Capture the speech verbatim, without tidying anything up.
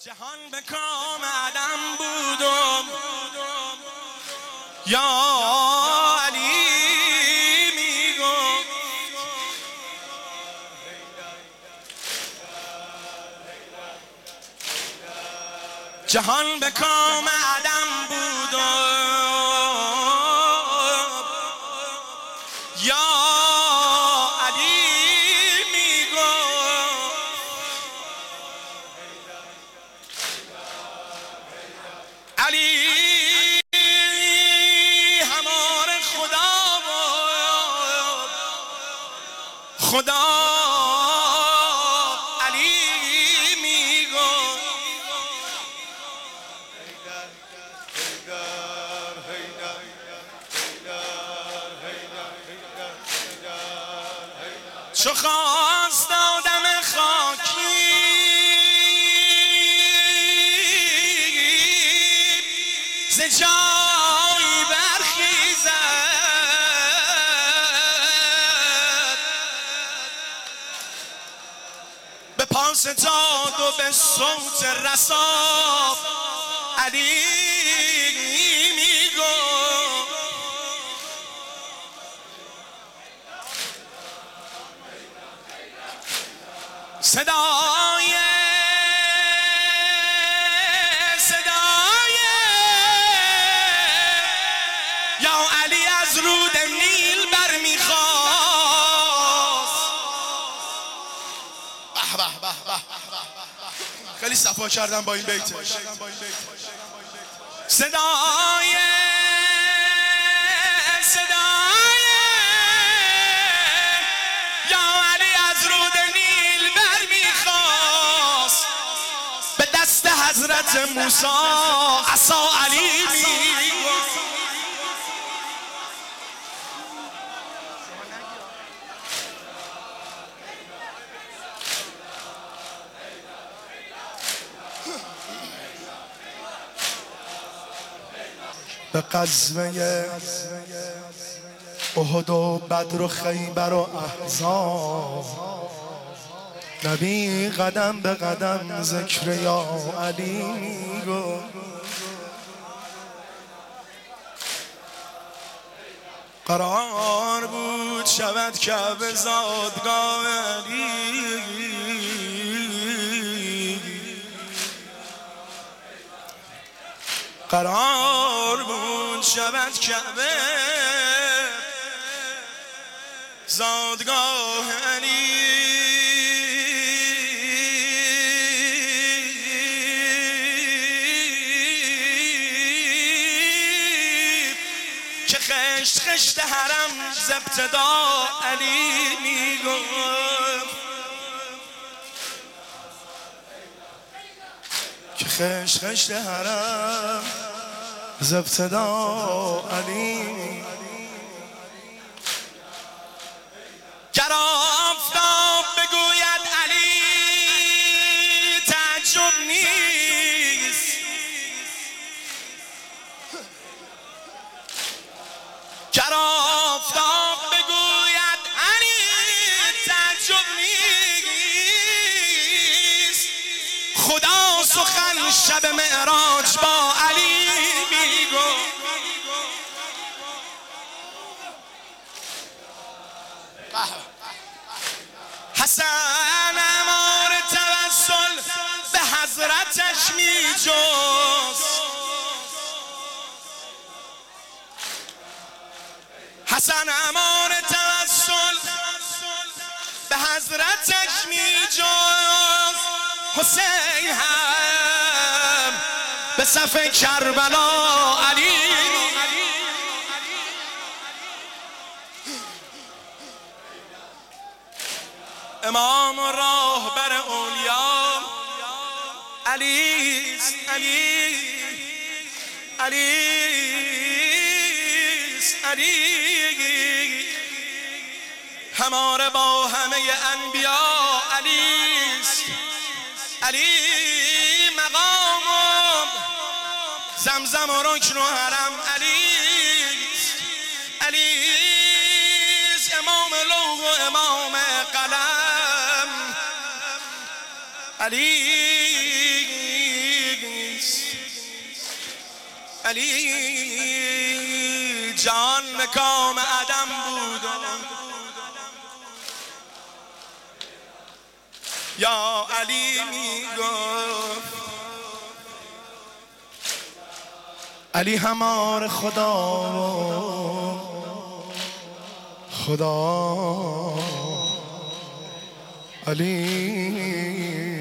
جهان به کام عدم بودم یا علی میگم جهان به کام عدم بودم یا علی همار خدا بود خدا علی میگو چو خواست آدم خاکی ز جایی برخیزد به پاس داد و به صوت رساب علی میگو صدای یا علی از رود نیل برمیخواست. به به به به خیلی صفا کردم با این بیت. صدای صدای یا علی از رود نیل برمیخواست به دست حضرت موسی عصا علی میگفت به غزوه احد و بدر و خیبر و احزاب نبی قدم به قدم ذکر یا علی میگو قرار بود شود کعبه زادگاه علی قرار بود شود کعبه زادگاه علی که خشت خشت حرم ز ابتدا علی میگفت که خشت خشت حرم ز ابتدا علی گر آفتاب بگوید علی تعجب نیست گر آفتاب بگوید علی تعجب نیست خدا سخن شب معراج با علی میگو حسن امار توسل به حضرتش میجست حسن امار توسل به حضرتش میجست حسین هم به صف کربلا علی امام راهبر اولیا علی است علی علی است علی هماره با همه انبیا علی است علی مقام زمزم و رکن و حرم علی است علی است امام لوح و امام قلم علی علی جان مکام عدم بود یا علی میگفت علی همار خدا خدا علی